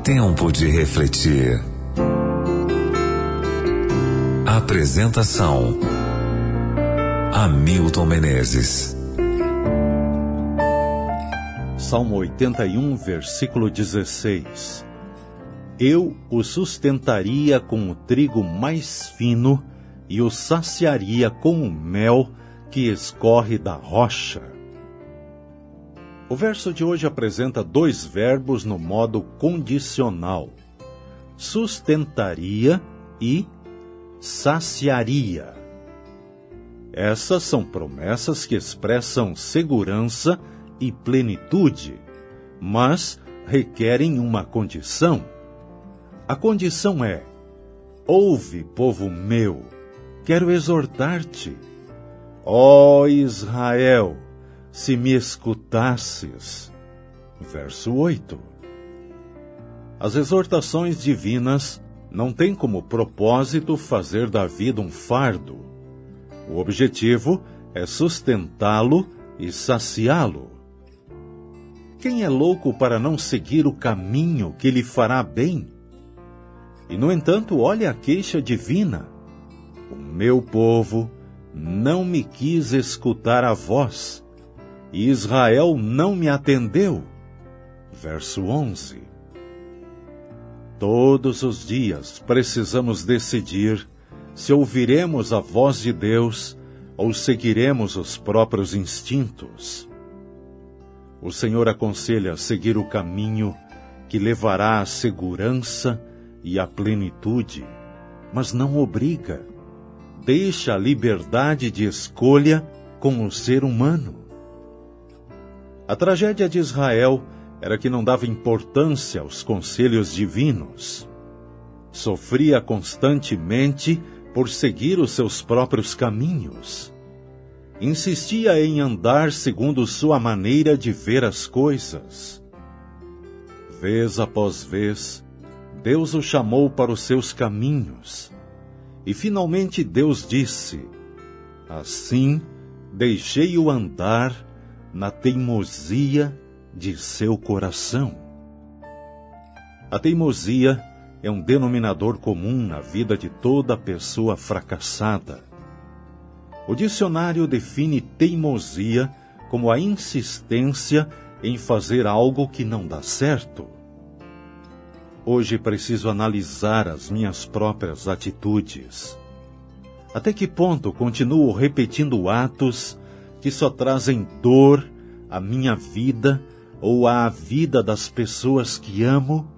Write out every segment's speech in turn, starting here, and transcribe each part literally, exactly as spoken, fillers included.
Tempo de refletir. Apresentação: Hamilton Menezes. Salmo oitenta e um, versículo dezesseis. Eu o sustentaria com o trigo mais fino e o saciaria com o mel que escorre da rocha. O verso de hoje apresenta dois verbos no modo condicional: sustentaria e saciaria. Essas são promessas que expressam segurança e plenitude, mas requerem uma condição. A condição é: ouve, povo meu, quero exortar-te. Ó Israel, se me escutasses. Verso oito. As exortações divinas não têm como propósito fazer da vida um fardo. O objetivo é sustentá-lo e saciá-lo. Quem é louco para não seguir o caminho que lhe fará bem? E, no entanto, olha a queixa divina. O meu povo não me quis escutar a voz, e Israel não me atendeu. Verso onze. Todos os dias precisamos decidir se ouviremos a voz de Deus ou seguiremos os próprios instintos. O Senhor aconselha seguir o caminho que levará à segurança e à plenitude, mas não obriga. Deixa a liberdade de escolha com o ser humano. A tragédia de Israel era que não dava importância aos conselhos divinos. Sofria constantemente por seguir os seus próprios caminhos. Insistia em andar segundo sua maneira de ver as coisas. Vez após vez, Deus o chamou para os seus caminhos. E finalmente Deus disse: assim deixei-o andar na teimosia de seu coração. A teimosia é um denominador comum na vida de toda pessoa fracassada. O dicionário define teimosia como a insistência em fazer algo que não dá certo. Hoje preciso analisar as minhas próprias atitudes. Até que ponto continuo repetindo atos que só trazem dor à minha vida ou à vida das pessoas que amo?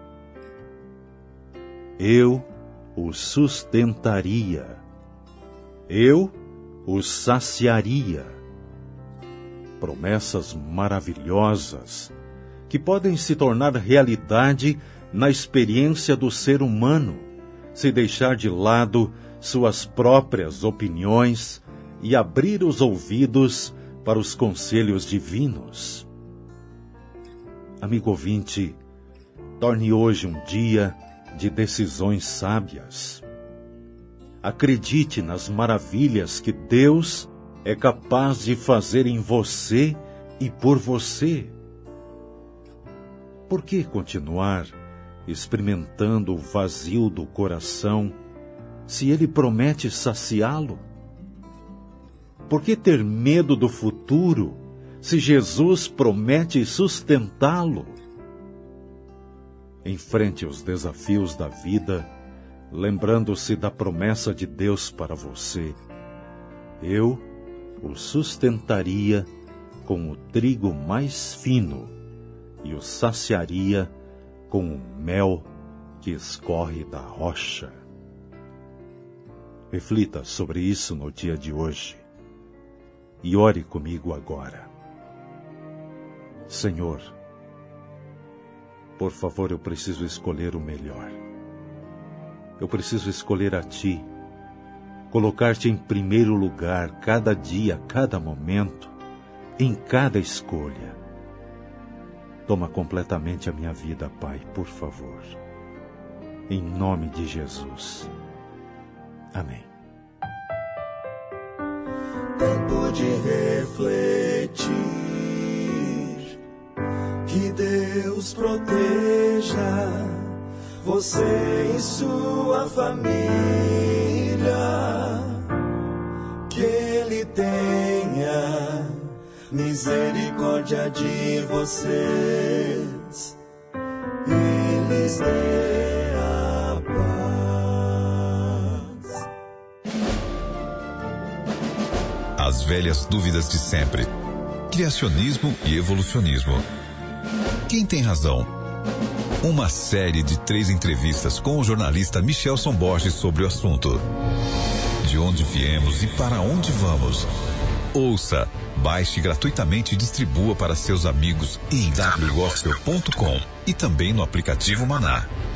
Eu o sustentaria. Eu o saciaria. Promessas maravilhosas que podem se tornar realidade na experiência do ser humano, se deixar de lado suas próprias opiniões e abrir os ouvidos para os conselhos divinos. Amigo ouvinte, torne hoje um dia de decisões sábias. Acredite nas maravilhas que Deus é capaz de fazer em você e por você. Por que continuar experimentando o vazio do coração, se Ele promete saciá-lo? Por que ter medo do futuro, se Jesus promete sustentá-lo? Enfrente os desafios da vida, lembrando-se da promessa de Deus para você. Eu o sustentaria com o trigo mais fino e o saciaria com o mel que escorre da rocha. Reflita sobre isso no dia de hoje e ore comigo agora. Senhor, por favor, eu preciso escolher o melhor. Eu preciso escolher a Ti, colocar-te em primeiro lugar cada dia, cada momento, em cada escolha. Toma completamente a minha vida, Pai, por favor. Em nome de Jesus. Amém. Tempo de refletir, que Deus proteja proteja você e sua família, que Ele tenha misericórdia de vocês, eles dê a paz. As velhas dúvidas de sempre: criacionismo e evolucionismo. Quem tem razão? Uma série de três entrevistas com o jornalista Michelson Borges sobre o assunto. De onde viemos e para onde vamos? Ouça, baixe gratuitamente e distribua para seus amigos em w gospel ponto com e também no aplicativo Maná.